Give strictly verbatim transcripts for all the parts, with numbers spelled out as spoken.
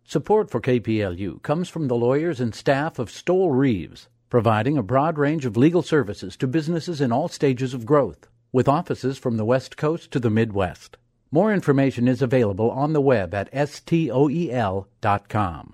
Support for K P L U comes from the lawyers and staff of Stoll Reeves, providing a broad range of legal services to businesses in all stages of growth, with offices from the West Coast to the Midwest. More information is available on the web at stoel dot com.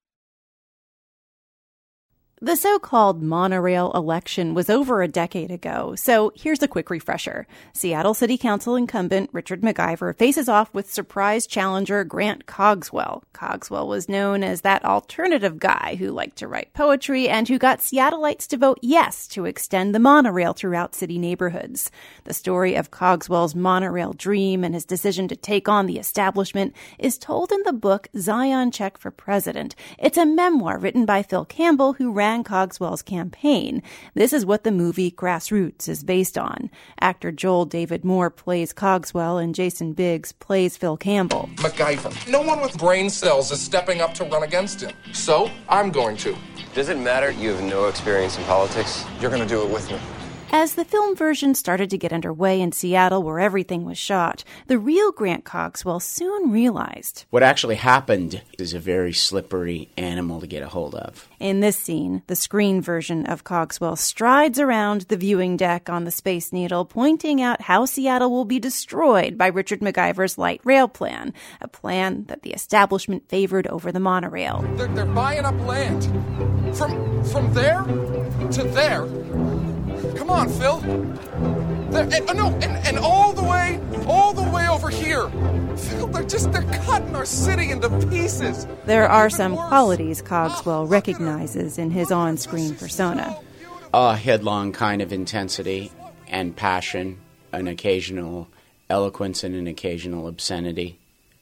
The so-called monorail election was over a decade ago, so here's a quick refresher. Seattle City Council incumbent Richard McIver faces off with surprise challenger Grant Cogswell. Cogswell was known as that alternative guy who liked to write poetry and who got Seattleites to vote yes to extend the monorail throughout city neighborhoods. The story of Cogswell's monorail dream and his decision to take on the establishment is told in the book Zion Check for President. It's a memoir written by Phil Campbell, who ran Cogswell's campaign. This is what the movie Grassroots is based on. Actor Joel David Moore plays Cogswell and Jason Biggs plays Phil Campbell. MacGyver. No one with brain cells is stepping up to run against him. So, I'm going to. Does it matter you have no experience in politics? You're going to do it with me. As the film version started to get underway in Seattle, where everything was shot, the real Grant Cogswell soon realized what actually happened is a very slippery animal to get a hold of. In this scene, the screen version of Cogswell strides around the viewing deck on the Space Needle, pointing out how Seattle will be destroyed by Richard McIver's light rail plan, a plan that the establishment favored over the monorail. They're, they're buying up land. From, from there to there. Come on, Phil. They're, and, no, and, and all the way, all the way over here. Phil, they're just, they're cutting our city into pieces. There are some qualities Cogswell recognizes in his on-screen persona. A headlong kind of intensity and passion, an occasional eloquence and an occasional obscenity.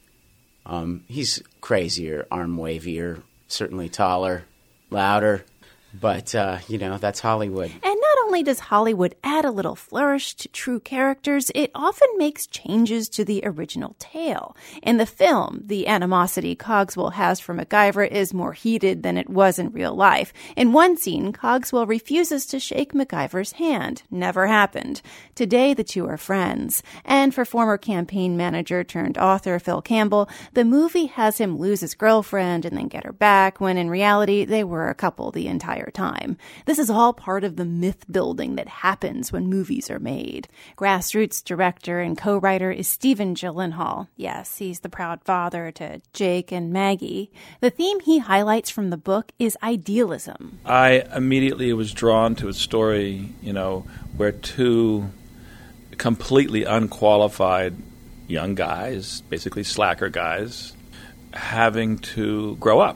Um, he's crazier, arm-wavier, certainly taller, louder, but, uh, you know, that's Hollywood. And not only does Hollywood add a little flourish to true characters, it often makes changes to the original tale. In the film, the animosity Cogswell has for MacGyver is more heated than it was in real life. In one scene, Cogswell refuses to shake MacGyver's hand. Never happened. Today, the two are friends. And for former campaign manager turned author Phil Campbell, the movie has him lose his girlfriend and then get her back, when in reality, they were a couple the entire time. This is all part of the myth building that happens when movies are made. Grassroots director and co-writer is Stephen Gyllenhaal. Yes, he's the proud father to Jake and Maggie. The theme he highlights from the book is idealism. I immediately was drawn to a story, you know, where two completely unqualified young guys, basically slacker guys, having to grow up.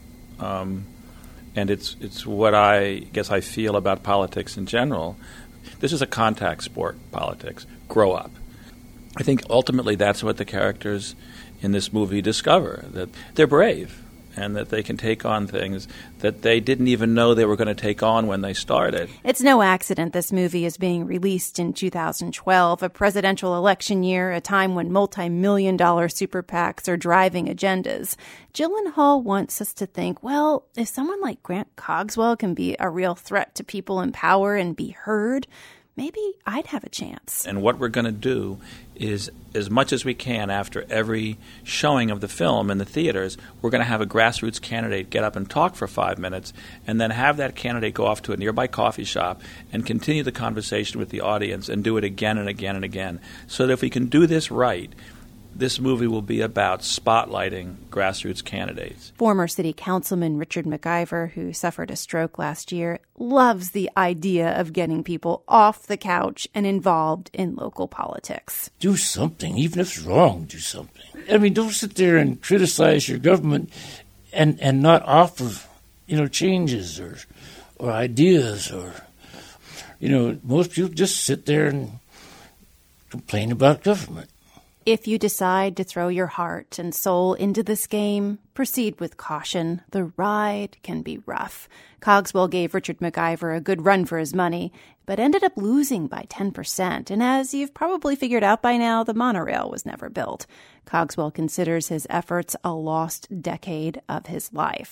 Um, And it's it's what I guess I feel about politics in general. This is a contact sport, politics. Grow up. I think ultimately that's what the characters in this movie discover, that they're brave and that they can take on things that they didn't even know they were going to take on when they started. It's no accident this movie is being released in two thousand twelve, a presidential election year, a time when multi-million dollar super PACs are driving agendas. Gyllenhaal wants us to think, well, if someone like Grant Cogswell can be a real threat to people in power and be heard, maybe I'd have a chance. And what we're going to do is, as much as we can after every showing of the film in the theaters, we're going to have a grassroots candidate get up and talk for five minutes and then have that candidate go off to a nearby coffee shop and continue the conversation with the audience and do it again and again and again. So that if we can do this right, this movie will be about spotlighting grassroots candidates. Former city councilman Richard McIver, who suffered a stroke last year, loves the idea of getting people off the couch and involved in local politics. Do something, even if it's wrong, do something. I mean, don't sit there and criticize your government and, and not offer, you know, changes or or ideas or, you know, most people just sit there and complain about government. If you decide to throw your heart and soul into this game, proceed with caution. The ride can be rough. Cogswell gave Richard McIver a good run for his money, but ended up losing by ten percent. And as you've probably figured out by now, the monorail was never built. Cogswell considers his efforts a lost decade of his life.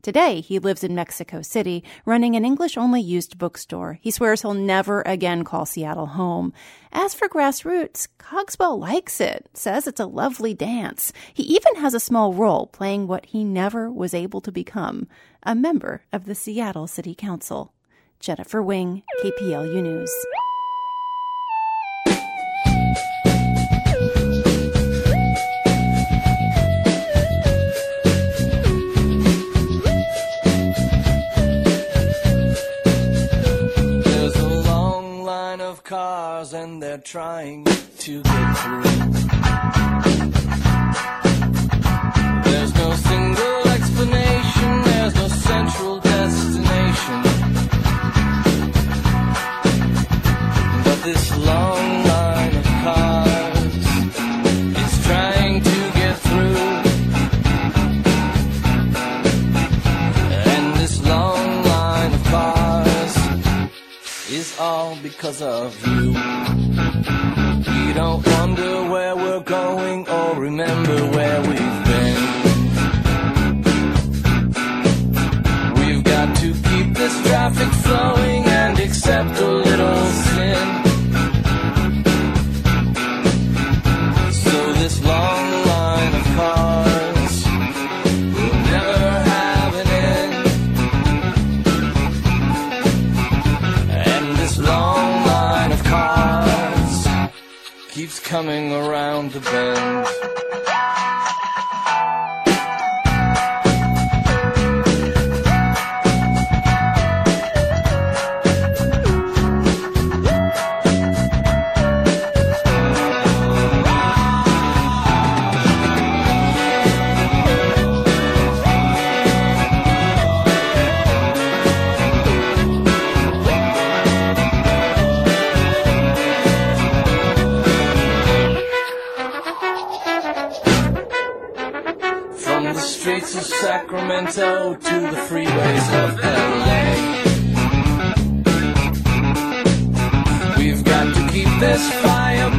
Today, he lives in Mexico City, running an English-only used bookstore. He swears he'll never again call Seattle home. As for Grassroots, Cogswell likes it, says it's a lovely dance. He even has a small role playing what he never was able to become, a member of the Seattle City Council. Jennifer Wing, K P L U News. Cars and they're trying to get through. There's no single explanation, there's no central destination. But this long line of cars is trying to get through. And this long line of cars is all because of you. We don't wonder where we're going or remember where we've been. We've got to keep this traffic flowing and accept a little sin. So this long line of cars will never have an end. And this long line of cars keeps coming around the bend. Streets of Sacramento to the freeways of L A. We've got to keep this fire